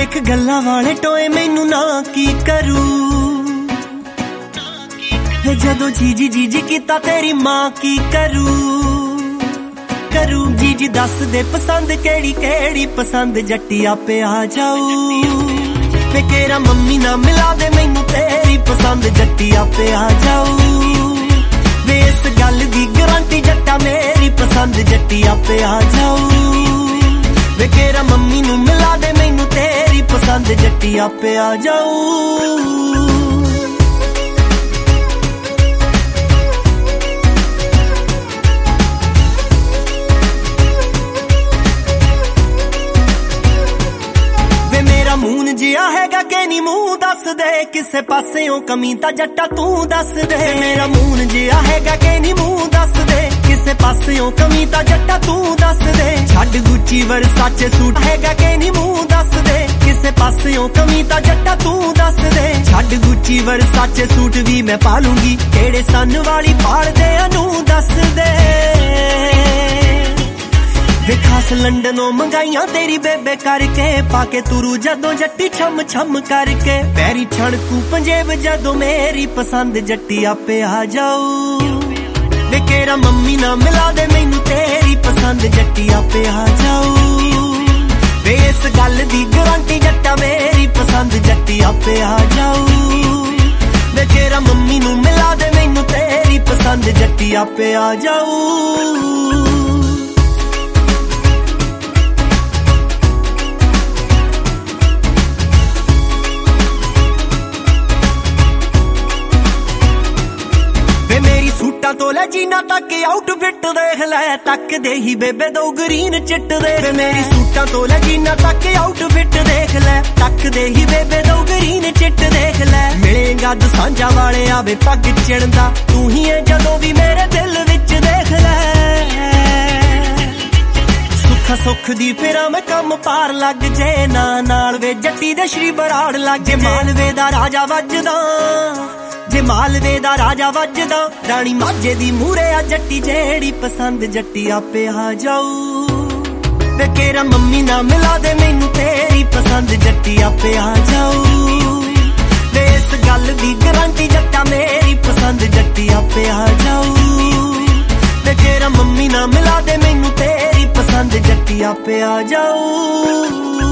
देख गल्लां वाले टोए मैनू ना की करू जदों जीजी जीजी किता तेरी मां की करू करू जीजी दस दे पसंद केड़ी केड़ी पसंद जट्टी आपे आ जाऊ वे केरा मम्मी ना मिला दे मैनू तेरी पसंद जट्टी आपे आ जाऊ वे इस गल दी गारंटी जट्टा मेरी पसंद जट्टी आपे आ जाऊ वे केरा मम्मी नू मिला दे मैनू तेरी पसंद जट्टी आपे आ जाऊ मून जिया हैगा कि नी मूंह दस दे किसे पासेओं कमी ता जट्टा तू दस दे मेरा मून जिया हैगा कि नी मूंह दस दे किसे पासेओं कमी ता जट्टा तू दस दे छड्ड गुच्ची वर्साचे सूट हैगा कि नी मूंह दस दे किसे पासेओं कमी ता जट्टा तू दस दे छड्ड गुच्ची वर्साचे सूट भी मैं पा लूंगी केड़े सन वाली पाड़ दे अनू दस दे वे खास लंडनों मंगाइया तेरी बेबे करके पाके तुरू जदों जट्टी छम छम करके पैरी छड़कू पंजेब जदों मेरी पसंद जट्टी आपे आ जाऊ वे केरा मम्मी ना मिला दे मैनू तेरी पसंद जट्टी आपे आ जाऊ वे इस गल दी गारंटी जट्टा मेरी पसंद जट्टी आपे आ जाऊ वे केरा मम्मी नू मिला दे मैनू तेरी पसंद जट्टी आपे आ जाऊ तो ले जीना तक आउटफिट देख ले तक दे ही बेबे दो ग्रीन चिट दे मेरी सूटा तो ले जीना तक आउटफिट देख ले तक दे ही बेबे दो ग्रीन चिट देख ले मिलेगा दसांजा वाले आवे पग चिड़दा तू ही है जदों भी मेरे दिल विच देख ले सुख सुख दी फिरा मैं कम पार लग जे ना नाल वे जट्टी दे श्री बराड़ लग जे मालवे दा राजा वजदा जे मालवे दा राजा वजदा रानी माझे दी मूरे आ जट्टी जेड़ी पसंद जट्टी आपे आ जाऊ वे केरा मम्मी ना मिला दे मैनू तेरी पसंद जट्टी आपे आ जाऊ वे इस गल दी गारंटी जट्टा मेरी पसंद जट्टी आपे आ जाऊ वे केरा मम्मी ना मिला दे मैनू तेरी पसंद जट्टी आपे आ जाऊ